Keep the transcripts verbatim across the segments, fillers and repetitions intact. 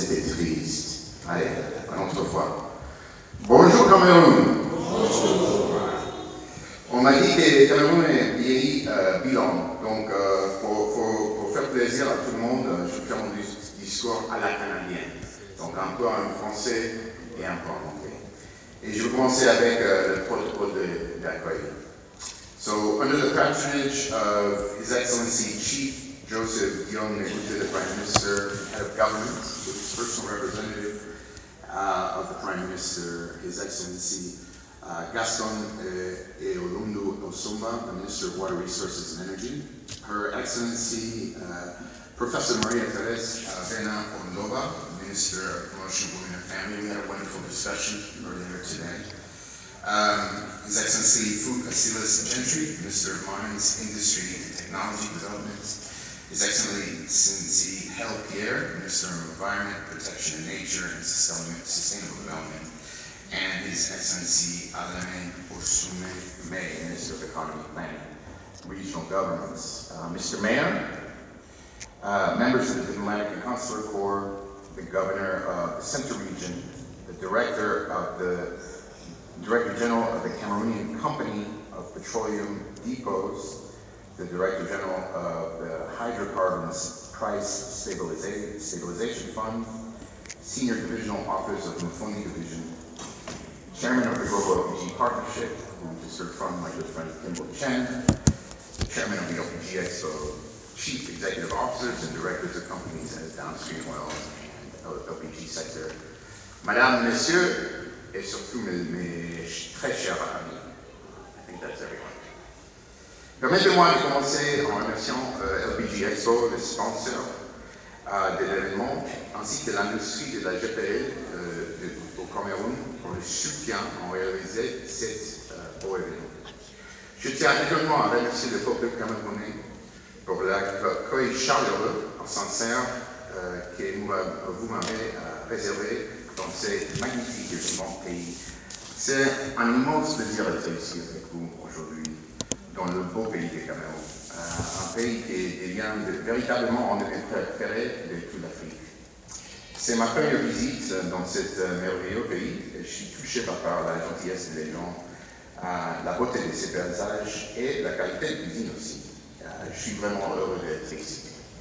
c'était triste. Allez, une autre fois. Bonjour Cameroun. Bonjour. On m'a dit que le Cameroun est un pays euh, bilan. Donc, euh, pour, pour, pour faire plaisir à tout le monde, je vais faire mon discours à la canadienne. Donc, un peu en français et un peu en anglais. Et je vais commencer avec euh, le protocole d'accueil. So, under the patronage of His Excellency Chief Joseph Dion Negute, the Prime Minister, Head of Government, with his personal representative uh, of the Prime Minister, His Excellency uh, Gaston uh, Eolondo Osumba, the Minister of Water Resources and Energy, Her Excellency uh, Professor Maria Teresa uh, Vena Ondova, Minister of Promotion of Women and Family. We had a wonderful discussion earlier today. Um, His Excellency Fouque Silas Gentry, Minister of Mines, Industry and Technology Development. His Excellency Hel Pierre, Minister of Environment, Protection and Nature and Sustainable Development. And His Excellency Alain Osume May, Minister of Economy, Planning, Regional Governments. Uh, Mister Mayor, uh, members of the Diplomatic and Consular Corps, the Governor of the Central Region, the Director of the Director General of the Cameroonian Company of Petroleum Depots, the Director General of the Hydrocarbons Price Stabilization, Stabilization Fund, Senior Divisional Officers of the Mufundi Division, Chairman of the Global L P G Partnership, who just heard from my good friend Kimball Chen, Chairman of the L P G Expo, Chief Executive Officers and Directors of companies in the downstream oil and L P G sector, Madame, Messieurs, et surtout mes, mes très chers amis. I think that's everyone. Permettez-moi de commencer en remerciant euh, L P G Expo, le sponsor euh, de l'événement, ainsi que l'industrie de la G P L euh, de, au Cameroun pour le soutien en réalisé cet euh, beau événement. Je tiens également à remercier le peuple camerounais pour l'accueil chaleureux et sincère euh, que vous m'avez euh, réservé dans ces magnifiques et vivants pays. C'est un immense plaisir d'être ici avec vous aujourd'hui, dans le beau pays du Cameroun, euh, un pays qui devient de, véritablement un de mes préférés de toute l'Afrique. C'est ma première visite dans cet euh, merveilleux pays et je suis touché par, par la gentillesse des gens, euh, la beauté de ses paysages et la qualité de cuisine aussi. Euh, je suis vraiment heureux d'être ici.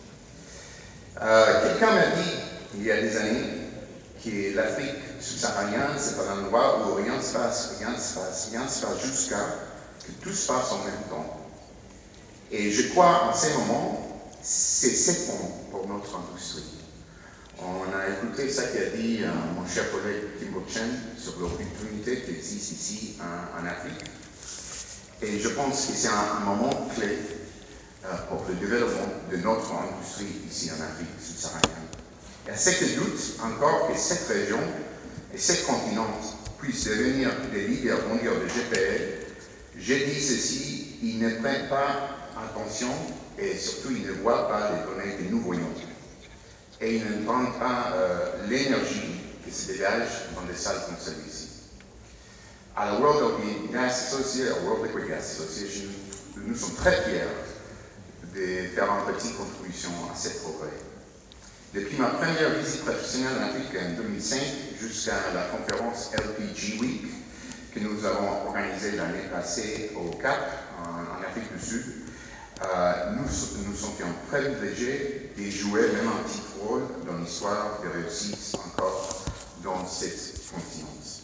Euh, Quelqu'un m'a dit il y a des années que l'Afrique subsaharienne, c'est pas un endroit où rien ne se passe, rien ne se passe, rien ne se passe jusqu'à que tout se passe en même temps. Et je crois en ces moments, c'est sept ans pour notre industrie. On a écouté ça qu'a dit euh, mon cher collègue Kimball Chen sur l'opportunité qui existe ici en, en Afrique. Et je pense que c'est un, un moment clé euh, pour le développement de notre industrie ici en Afrique subsaharienne. Il y a sept doutes encore que cette région et cette continent puissent devenir des leaders mondiaux de G P L. J'ai dit ceci, ils ne prennent pas attention et surtout ils ne voient pas les données que nous voyons. Et ils ne prennent pas euh, l'énergie qui se dégage dans des salles comme celle-ci. À la World L P Gas Association, à World Liquid Gas Association, nous sommes très fiers de faire une petite contribution à ce progrès. Depuis ma première visite professionnelle en Afrique en deux mille cinq jusqu'à la conférence L P G Week que nous avons organisée l'année passée au Cap, en, en Afrique du Sud, euh, nous nous sentions privilégiés de jouer même un petit rôle dans l'histoire de réussite encore dans cette continent.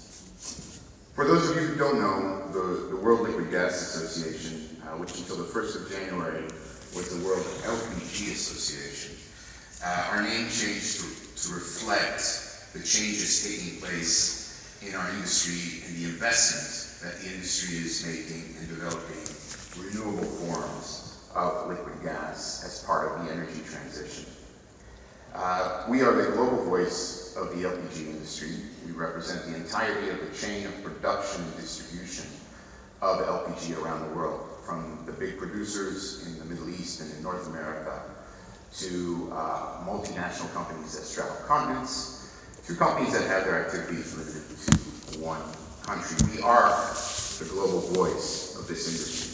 For those of you who don't know, the, the World Liquid Gas Association, uh, which until the first of January was the World L P G Association, Uh, our name changed to, to reflect the changes taking place in our industry and the investment that the industry is making in developing renewable forms of liquid gas as part of the energy transition. Uh, we are the global voice of the L P G industry. We represent the entirety of the chain of production and distribution of L P G around the world, from the big producers in the Middle East and in North America, to uh, multinational companies that straddle continents, to companies that have their activities limited to one country. We are the global voice of this industry.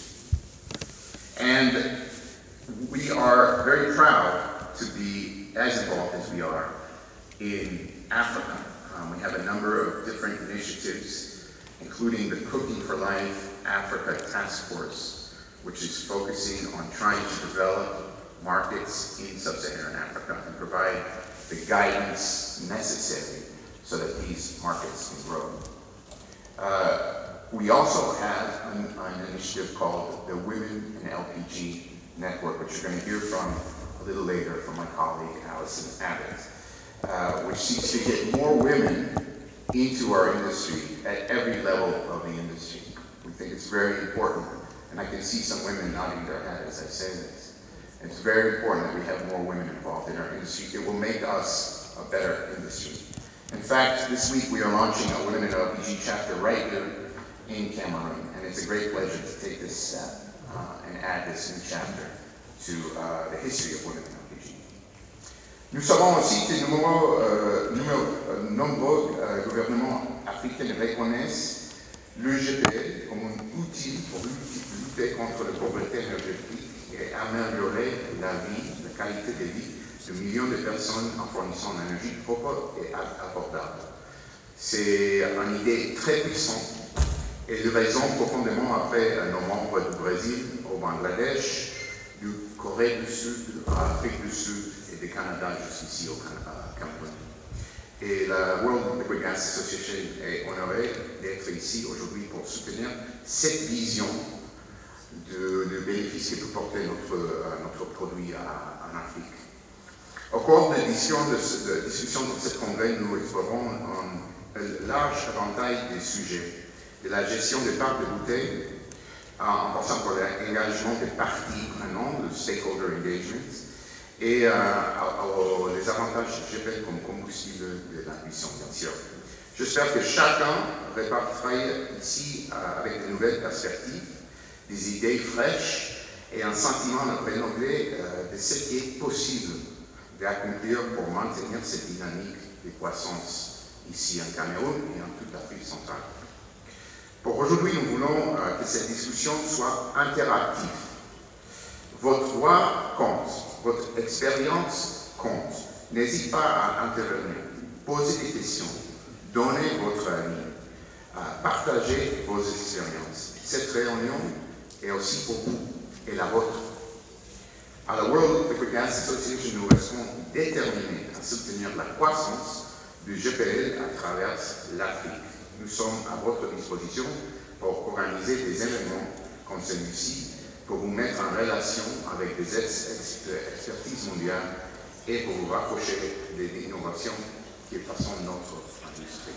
And we are very proud to be as involved as we are in Africa. Um, we have a number of different initiatives, including the Cooking for Life Africa Task Force, which is focusing on trying to develop markets in sub-Saharan Africa and provide the guidance necessary so that these markets can grow. Uh, we also have an, an initiative called the Women in L P G Network, which you're going to hear from a little later from my colleague Alison Abbott, uh, which seeks to get more women into our industry at every level of the industry. We think it's very important, and I can see some women nodding their head as I say this. It's very important that we have more women involved in our industry. It will make us a better industry. In fact, this week we are launching a Women in L P G chapter right here in Cameroon, and it's a great pleasure to take this step uh, and add this new chapter to uh, the history of women in L P G. Nous savons aussi que de nombreux, euh, numéro, euh, nombreux euh, gouvernements africains reconnaissent le G P L comme un outil pour lutter contre la pauvreté énergétique et améliorer la vie, la qualité de vie de millions de personnes en fournissant une énergie propre et abordable. C'est une idée très puissante et nous raisons profondément après nos membres du Brésil, au Bangladesh, du Corée du Sud, de l'Afrique du Sud et du Canada jusqu'ici au Cameroun. Et la World Liquid Gas Association est honorée d'être ici aujourd'hui pour soutenir cette vision de, de bénéfices que peut porter notre, notre produit à, en Afrique. Au cours des discussions de, de, discussion de ce congrès, nous explorons un, un large éventail de sujets, de la gestion des parcs de bouteilles, en passant par l'engagement des parties prenantes, le stakeholder engagement, et euh, aux, les avantages du G P L comme combustible de la puissance, bien sûr. J'espère que chacun repartira ici euh, avec de nouvelles perspectives, des idées fraîches et un sentiment renouvelé euh, de ce qui est possible d'accomplir pour maintenir cette dynamique de croissance ici en Cameroun et en toute l'Afrique centrale. Pour aujourd'hui, nous voulons euh, que cette discussion soit interactive. Votre voix compte, votre expérience compte. N'hésitez pas à intervenir, poser des questions, donner votre avis, euh, partager vos expériences. Cette réunion est aussi pour vous et la vôtre. À la World Liquid Gas Association, nous restons déterminés à soutenir la croissance du G P L à travers l'Afrique. Nous sommes à votre disposition pour organiser des événements comme celui-ci, pour vous mettre en relation avec des ex ex expertises mondiales et pour vous rapprocher des innovations qui façonnent notre industrie.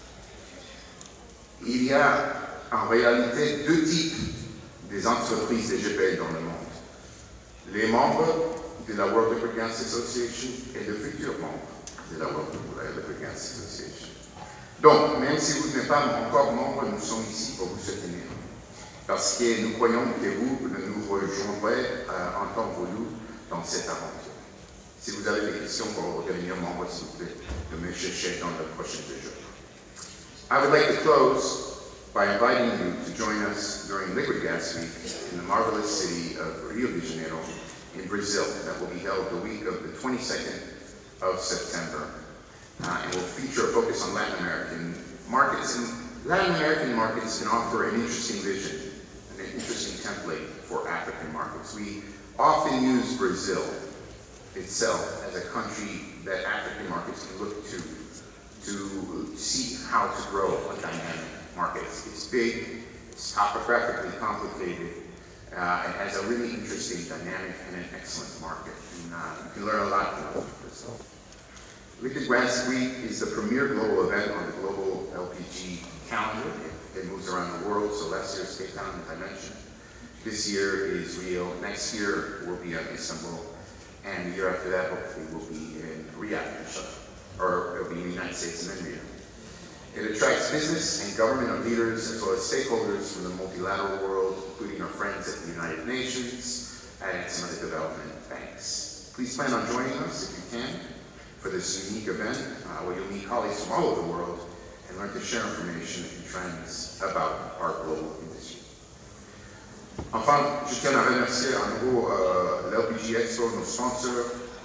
Il y a en réalité deux types des entreprises de G P L dans le monde. Les membres de la World Liquid Gas Association et les futurs membres de la World Liquid Gas Association. Donc, même si vous n'êtes pas encore membre, nous sommes ici pour vous soutenir. Parce que nous croyons que vous nous rejoindrez euh, en temps voulu dans cette aventure. Si vous avez des questions pour devenir membre, s'il vous plaît, de me chercher dans le prochain jours. I would like to close by inviting you to join us during Liquid Gas Week in the marvelous city of Rio de Janeiro in Brazil. That will be held the week of the twenty-second of September. Uh, and will feature a focus on Latin American markets. And Latin American markets can offer an interesting vision, an interesting template for African markets. We often use Brazil itself as a country that African markets can look to to see how to grow a dynamic market. It's big, it's topographically complicated, uh, it has a really interesting dynamic and an excellent market. And uh, you can learn a lot from Brazil. Liquid Gas Week is the premier global event on the global L P G calendar. It, it moves around the world, so last year's Cape Town, as I mentioned. This year is Rio. Next year will be in Istanbul. And the year after that, hopefully, will be in Riyadh, or it'll be in the United States and then Rio. It attracts business and government leaders, as well as stakeholders from the multilateral world, including our friends at the United Nations and some of the development banks. Please plan on joining us, if you can, for this unique event, uh, where you'll meet colleagues from all over the world and learn to share information and trends about our global industry. Enfin, je tiens à remercier à nouveau euh, l'L P G Expo, nos sponsors,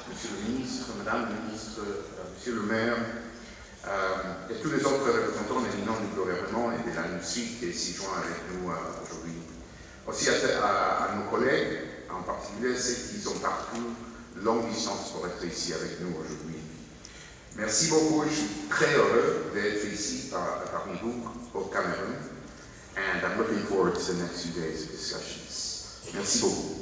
Monsieur le ministre, Madame le ministre, Monsieur le maire, euh, et tous les autres représentants éminents du gouvernement et de l'industrie qui est si joint avec nous euh, aujourd'hui. Aussi à, à, à nos collègues, en particulier ceux qui sont partout longue distance pour être ici avec nous aujourd'hui. Merci beaucoup, je suis très heureux d'être ici par, parmi vous au Cameroun, and I'm looking forward to the next few days of discussions. Merci beaucoup.